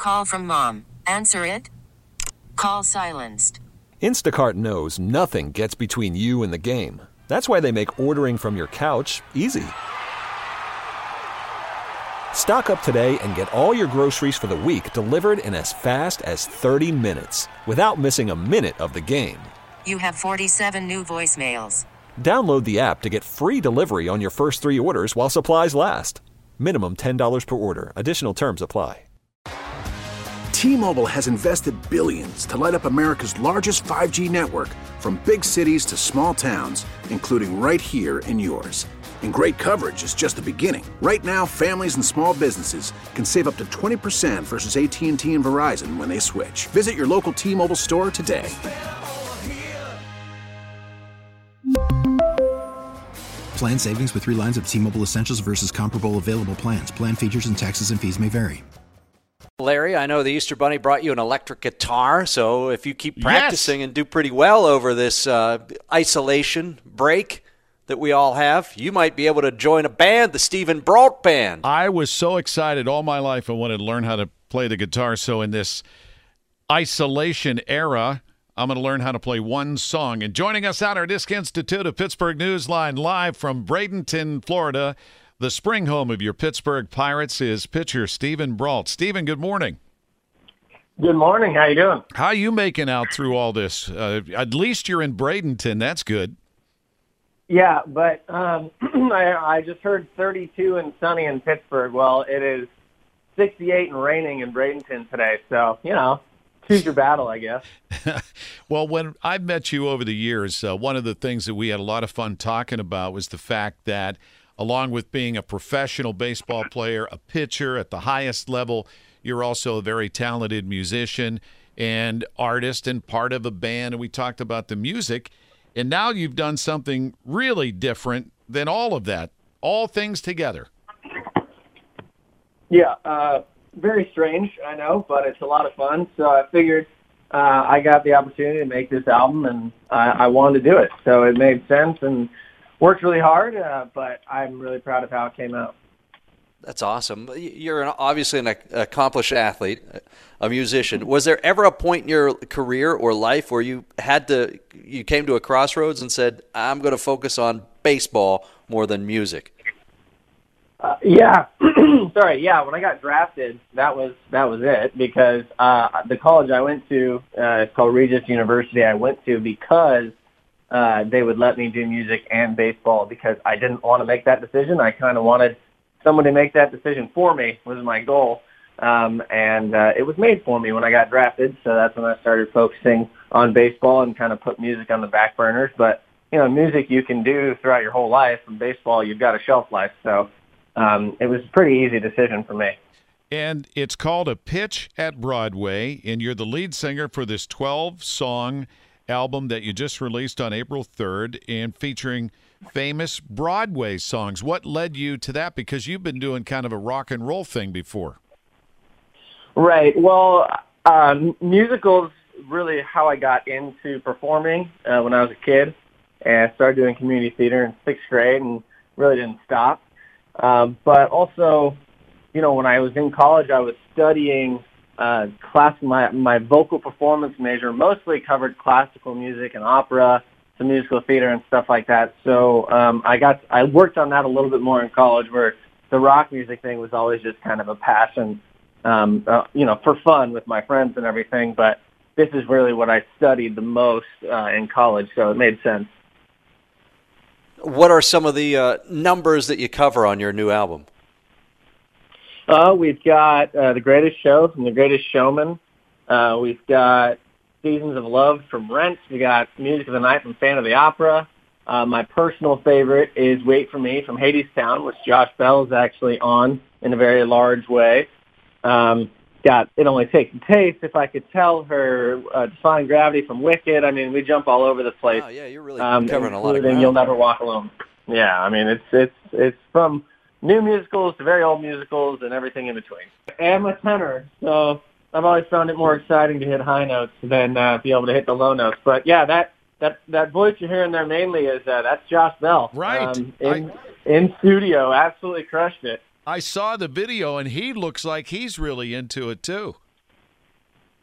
Call from mom. Answer it. Call silenced. Instacart knows nothing gets between you and the game. That's why they make ordering from your couch easy. Stock up today and get all your groceries for the week delivered in as fast as 30 minutes without missing a minute of the game. You have 47 new voicemails. Download the app to get free delivery on your first 3 orders while supplies last. Minimum $10 per order. Additional terms apply. T-Mobile has invested billions to light up America's largest 5G network, from big cities to small towns, including right here in yours. And great coverage is just the beginning. Right now, families and small businesses can save up to 20% versus AT&T and Verizon when they switch. Visit your local T-Mobile store today. Plan savings with 3 lines of T-Mobile Essentials versus comparable available plans. Plan features and taxes and fees may vary. Larry, I know the Easter Bunny brought you an electric guitar, so if you keep practicing and do pretty well over this isolation break that we all have, you might be able to join a band, the Stephen Brault Band. I was so excited all my life I wanted to learn how to play the guitar, so in this isolation era, I'm going to learn how to play one song. And joining us at our Disc Institute of Pittsburgh Newsline live from Bradenton, Florida, the spring home of your Pittsburgh Pirates, is pitcher Stephen Brault. Stephen, good morning. Good morning. How you doing? How are you making out through all this? At least you're in Bradenton. That's good. Yeah, but I just heard 32 and sunny in Pittsburgh. Well, it is 68 and raining in Bradenton today. So, choose your battle, I guess. Well, when I've met you over the years, one of the things that we had a lot of fun talking about was the fact that along with being a professional baseball player, a pitcher at the highest level, you're also a very talented musician and artist and part of a band. And we talked about the music. And now you've done something really different than all of that, all things together. Yeah, very strange, I know, but it's a lot of fun. So I figured I got the opportunity to make this album, and I wanted to do it. So it made sense and worked really hard, but I'm really proud of how it came out. That's awesome. You're obviously an accomplished athlete, a musician. Was there ever a point in your career or life where you came to a crossroads and said, I'm going to focus on baseball more than music? Yeah. Sorry. Yeah. When I got drafted, that was it, because the college I went to, it's called Regis University. I went to because they would let me do music and baseball, because I didn't want to make that decision. I kind of wanted someone to make that decision for me, was my goal. And it was made for me when I got drafted. So that's when I started focusing on baseball and kind of put music on the back burners. But, music you can do throughout your whole life. And baseball, you've got a shelf life. So it was a pretty easy decision for me. And it's called A Pitch at Broadway, and you're the lead singer for this 12-song album that you just released on April 3rd, and featuring famous Broadway songs. What led you to that? Because you've been doing kind of a rock and roll thing before. Right. Well, musicals really how I got into performing when I was a kid. And I started doing community theater in 6th grade and really didn't stop. But also, when I was in college, I was studying my vocal performance major mostly covered classical music and opera, some musical theater and stuff like that. So I worked on that a little bit more in college, where the rock music thing was always just kind of a passion, for fun with my friends and everything. But this is really what I studied the most in college, so it made sense. What are some of the numbers that you cover on your new album? We've got The Greatest Show from The Greatest Showman. We've got Seasons of Love from Rent. We got Music of the Night from Phantom of the Opera. My personal favorite is Wait for Me from Hadestown, which Josh Bell is actually on in a very large way. Got It Only Takes a Taste, If I Could Tell Her, Defying Gravity from Wicked. I mean, we jump all over the place. Oh, yeah, you're really covering a lot of ground. You'll Never Walk Alone. Yeah, I mean, it's from new musicals to very old musicals and everything in between. I'm a tenor, so I've always found it more exciting to hit high notes than be able to hit the low notes. But yeah, that voice you're hearing there mainly is that's Josh Bell. Right. In studio, absolutely crushed it. I saw the video, and he looks like he's really into it too.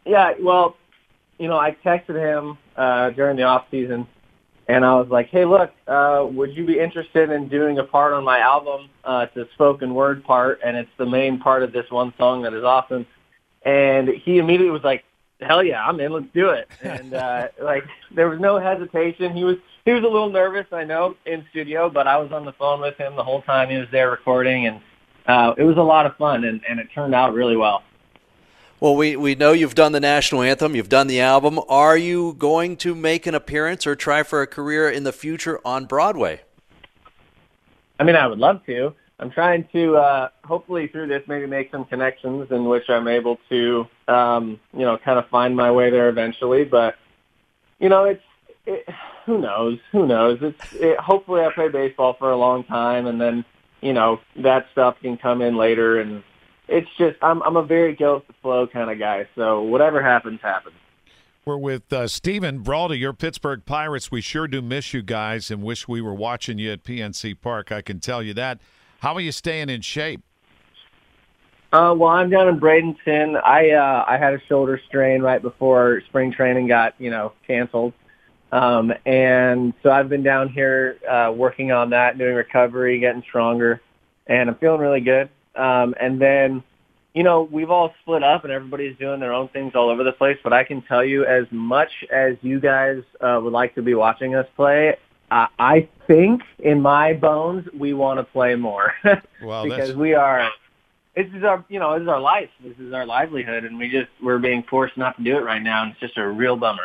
Yeah, well, I texted him during the off season, and I was like, "Hey, look, would you be interested in doing a part on my album? It's a spoken word part, and it's the main part of this one song that is awesome." And he immediately was like, "Hell yeah, I'm in. Let's do it." And there was no hesitation. He was a little nervous, I know, in studio, but I was on the phone with him the whole time he was there recording, and it was a lot of fun, and it turned out really well. Well, we know you've done the national anthem, you've done the album. Are you going to make an appearance or try for a career in the future on Broadway? I mean, I would love to. I'm trying to, hopefully through this, maybe make some connections in which I'm able to, kind of find my way there eventually. But, who knows? Hopefully I play baseball for a long time, and then, that stuff can come in later. And it's just, I'm a very go with the flow kind of guy. So whatever happens, happens. We're with Steven Brault, your Pittsburgh Pirates. We sure do miss you guys and wish we were watching you at PNC Park. I can tell you that. How are you staying in shape? Well, I'm down in Bradenton. I had a shoulder strain right before spring training got, canceled. And so I've been down here working on that, doing recovery, getting stronger, and I'm feeling really good. And then, we've all split up and everybody's doing their own things all over the place. But I can tell you, as much as you guys would like to be watching us play, I think in my bones we want to play more. Well, because we are. This is our life. This is our livelihood, and we're being forced not to do it right now, and it's just a real bummer.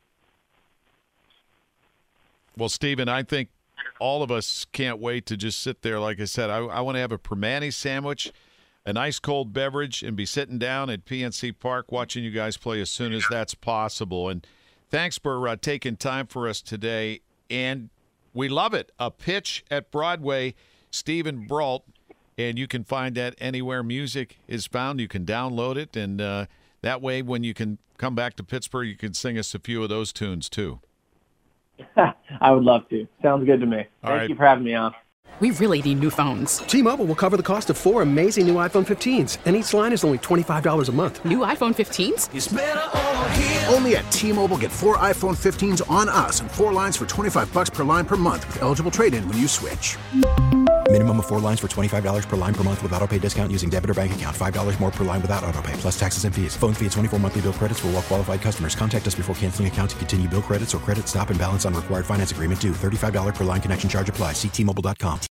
Well, Steven, I think all of us can't wait to just sit there. Like I said, I want to have a Permane sandwich, a nice cold beverage, and be sitting down at PNC Park watching you guys play as soon as that's possible. And thanks for taking time for us today. And we love it. A Pitch at Broadway, Steven Brault. And you can find that anywhere music is found. You can download it. And that way, when you can come back to Pittsburgh, you can sing us a few of those tunes, too. I would love to. Sounds good to me. Thank you for having me on. We really need new phones. T-Mobile will cover the cost of 4 amazing new iPhone 15s, and each line is only $25 a month. New iPhone 15s? It's better over here. Only at T-Mobile, get 4 iPhone 15s on us and 4 lines for $25 per line per month with eligible trade-in when you switch. Minimum of 4 lines for $25 per line per month with autopay discount using debit or bank account. $5 more per line without autopay, plus taxes and fees. Phone fee at 24 monthly bill credits for well-qualified customers. Contact us before canceling account to continue bill credits or credit stop and balance on required finance agreement due. $35 per line connection charge applies. See T-Mobile.com.